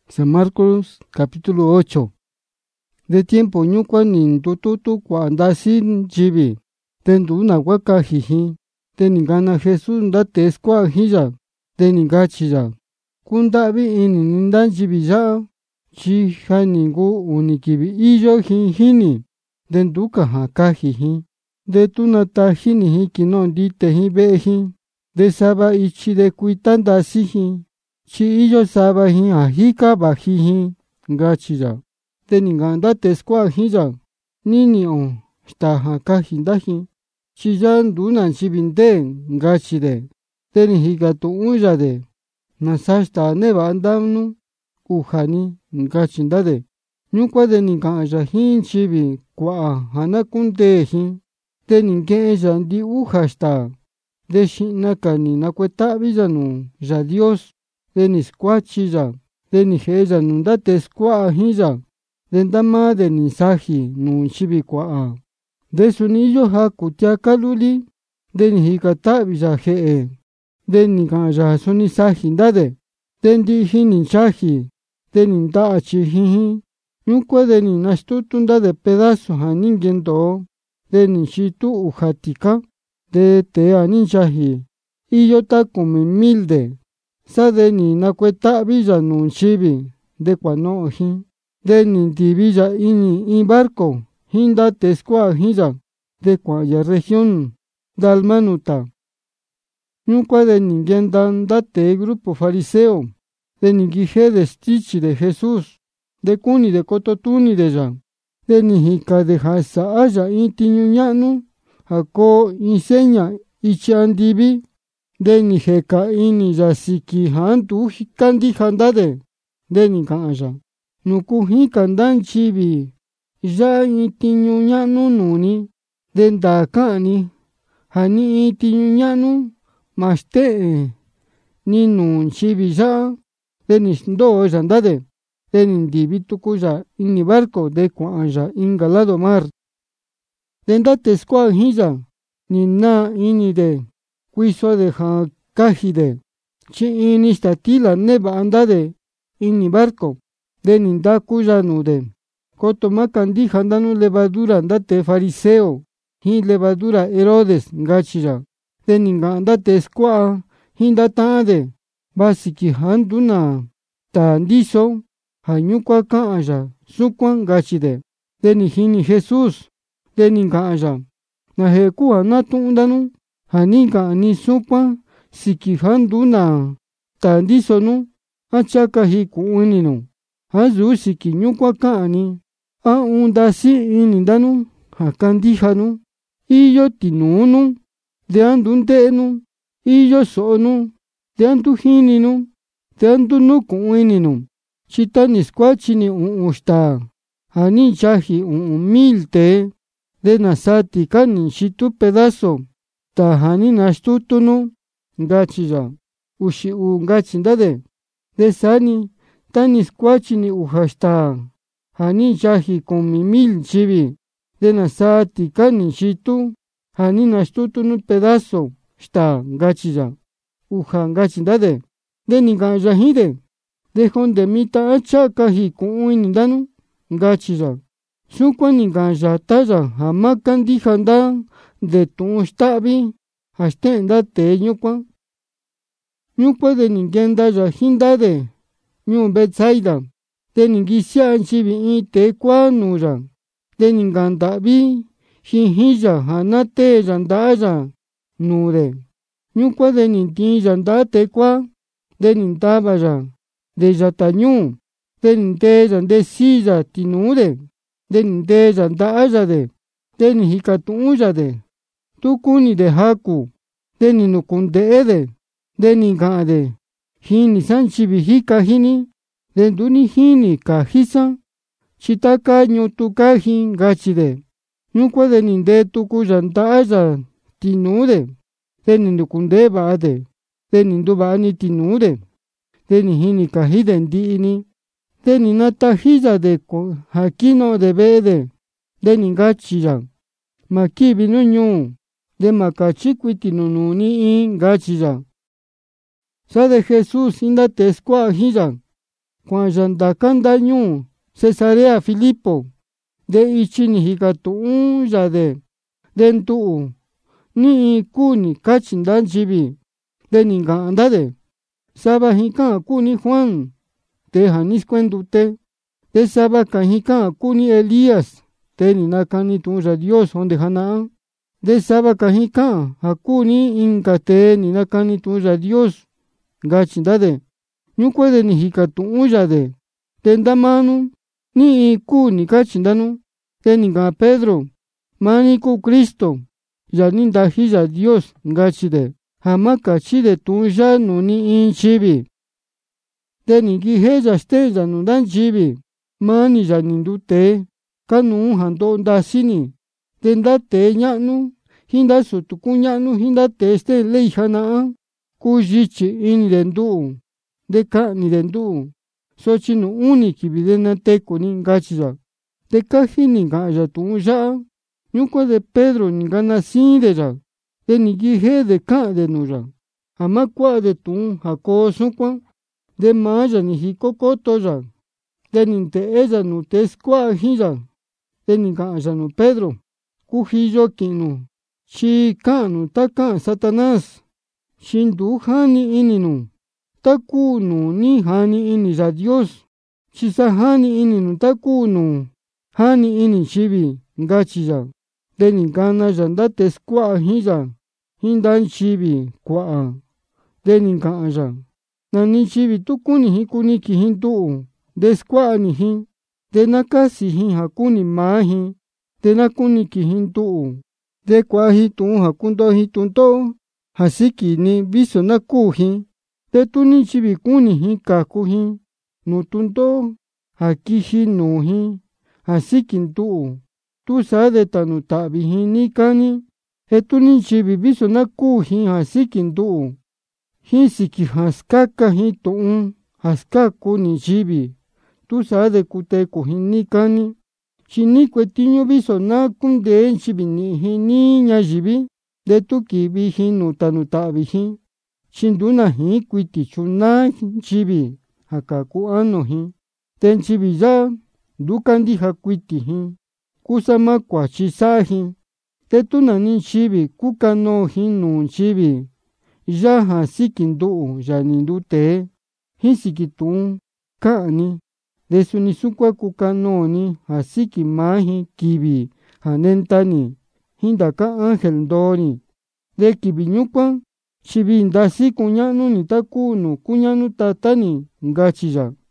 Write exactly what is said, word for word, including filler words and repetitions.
San Marcos capítulo ocho. De tiempo ñuqua nin tututu cuanda sin chibi. Tenduna waka jiji. Teningana Jesús ndate esqua hija. Teningachija. Kundabi ini nindan chibi ya. Chija ningu unikibi iyo hijini. Denduka haka jiji. De tunata hini hikinon dite hibeji. De saba ichi de kuitanda siji. Chi iyo saba hi ahika bajihi gachija. Teninganda tesqua hija. Nini on staha kajindaji. Chiyan dunan chibinde gachide. Tenihiga tu uyade. Nasashta neba andamnu ujani gachindade. Nyukwa de ningaya hin chibi kwa hanakundeji. Teninge yandi ujashta. De shinaka ni nakuetabillanu ya Dios. De nisquachilla, de nijeya nundate squa hija, de ndama de nisaji nun chibiqua. De sunillo ha kutia kaluli, de nijikatabiya jee, de nikaya sunisaji ndade, de ndiji ninchaji, de ninda chijiji, nyukwa de ninastutunda de pedazo haningendo, de nishitu ujatika, de tea ninchaji, y yo ta como milde. Sa de ni nakuetabilla nun chibi de cuanoji, de nindibilla ini in barco, hinda tesqua hija, de cuaya región dalmanuta. Nunca de ninguén date grupo fariseo, de ningije de stichi de Jesús, de cuni de cototuni de ya, de nijica de jasa haya intiñuñanu, jaco inseña ichandibi. De ni jeka ini yasiki hantu hikandi handade. De ni kaya. Nuku hikandan chibi. Ya itiñu ñanu nuni. De ndakani. Hani itiñu ñanu. Maste. Ni nun chibi ya. De ni ndo yandade. De ni ndibituku ya ini barco de kuaya ingalado mar. De ndate squa hija. Ni na ini de. Cuiso de jacajide. Chi ini statila neba andade. Ini barco. De ninda cuya nude. Coto macandi handanu levadura andate fariseo. Hi levadura Herodes gachira. De ninga andate squa. Hinda taade. Basiki handuna. Tandiso. Hanyukwa kaaya. Sukwan gachide. De nihini Jesús. De ninga aya. Nahekua natundanu. Hanika ni supa sikihanduna tandisonu achaka hikuuninu azu sikinyukwa kaani a undasi inindanu hakandihanu iyo tinunu de andundenu iyo sonu de anduhininu de andunukuininu chitani squachini uusta hani chaji umilte de nasati kani shitu pedazo tahani nastutunu gachija ushi u gachindade de sani tani squachini ujashta hani chaji komi mil chibi de nasati kani shitu hani nastutunu pedazo sta gachija uja gachindade de ningaya hide de honde mita achaka hi kuinindanu gachija sukwa ningaya taya hamakandi handa de tu stabi hasta ndate ñukwa ñukwa de ningenda ya hindade ñu Betsaida de ningisia chibi ite kwanuya de ninganda bi hijija hanate yandaya nude ñukwa de ninti yandate kwa de nindaba ya de yatañu de ninde yande silla tinude de ninde yandaya de de nijikatuya de tukuni de haku, de ni nukundeede, de ni gade, hini sanchibi hika hini, de duni hini kahisa, chitaka nyutuka hin gachide, nyukwa de ninde tuku yantaya tinude, de ni nukunde baade, de ni ndubani tinude, de ni hini kahide ndiini, de ni natajija de hakino de bede, de ni gachija, makibi nuñu, de macachiquiti nununi in gachija. Sa de Jesús inda tesqua hija. kuaꞌan ya ndaka nda ñuu Cesarea Filipo. De ichi ni jikatuꞌun ya de de nduꞌu niꞌi kuu ni kachi nda nchivi. De ni nkaꞌan nda de: sava jin kaꞌan kuu ni Juan, tee ja ni skuendute. De sava ka jin kaꞌan kuu ni Elías, tee ni nakani tuꞌun Yǎ Dios onde janaꞌa. De sava ka jin kaꞌan ja kuu ni inka tee ni nakani tuꞌun Yǎ Dios, ngachi nda de. Ñúkuan de ni jikatuꞌun ya de: te nda maa nu, niꞌi kuu ni kachi nda nu. De ni nkaꞌan Pedro: maa ni kuu Cristo, ya ni ndaji Yǎ Dios, ngachi de, ja ma kachi de tuꞌun yaꞌa nuu ni in nchivi. De ni nkijee ya steꞌen ya nuu nda nchivi, maa ni ya ni nduu tee, kanuu ja ndoꞌo ndasí ni. De nda tee ñaꞌnu jin nda sutu kuñaꞌnu jin nda tee steꞌen ley janaꞌa, kuyichi ini de nduꞌu, de kaꞌni de nduꞌu, sochi nuu uni kivi de nateku ni, ngachi ya. De kaji ni nkaꞌan ya tuꞌun yaꞌa. Ñúkuan de Pedro ni ngana siin de ya, de ni nkijee de kaꞌan de nuu ya, ja ma kuaꞌa de tuꞌun ja koo sukuan. De maa ya ni jiko koto ya, de ni ndeꞌe ya nuu tee skuaꞌa jin ya. De ni nkaꞌan ya nuu Pedro: kujiyo kiꞌin nu, chi kaꞌan nu ta kaꞌan Satanás, chi nduu jani ini nu ta kuu nuu ni jani ini Yǎ Dios, chi sa jani ini nu ta kuu nuu jani ini nchivi, ngachi ya. De ni nkana ya nda tee skuaꞌa jin ya, jin nda nchivi kuaꞌa. De ni nkaꞌan ya: nani nchivi tu kuni jin kuniki jin nduꞌu, de skuaꞌa ni jin, de na kasi jin ja kuni maa jin, de na kuniki jin nduꞌu, de kuaꞌa jin tuꞌun ja kundoꞌo jin tundoꞌo ja siki ni viso na kuu jin. De tu ni nchivi kuni jin kaku jin nuu tundoꞌo ja kiji nuu jin ja siki nduꞌu, tu saa de tanu taꞌvi jin níí kani. Je tu ni nchivi viso na kuu jin ja siki nduꞌu, jin siki ja skaka jin tuꞌun ja skaku ni nchivi, tu saa de kuteku jin níí kani. Chi ni kuetiñu viso na kundee nchivi niꞌi jin níí ñayivi, de tu kivi jin nuu tanu taꞌvi jin, chi ndu najiin kuiti chunaa nchivi ja kaku anu jin. Te nchivi yaꞌa ndu kandija kuiti jin, kusama kuachi saꞌa jin. Te tu nani nchivi kukanoo jin nuu nchivi yaꞌa ja siki nduꞌu ya ni nduu tee, jin siki tuꞌun kaꞌan ni, de suni sukuan kukanoo ni ja siki maa jin kivi ja nenda ni jin ndaka ángel ndoo ni. De kivi ñúkuan chi vii ndasí kuñaꞌnu ni ta kuu nuu kuñaꞌnu Tata ni, ngachi ya.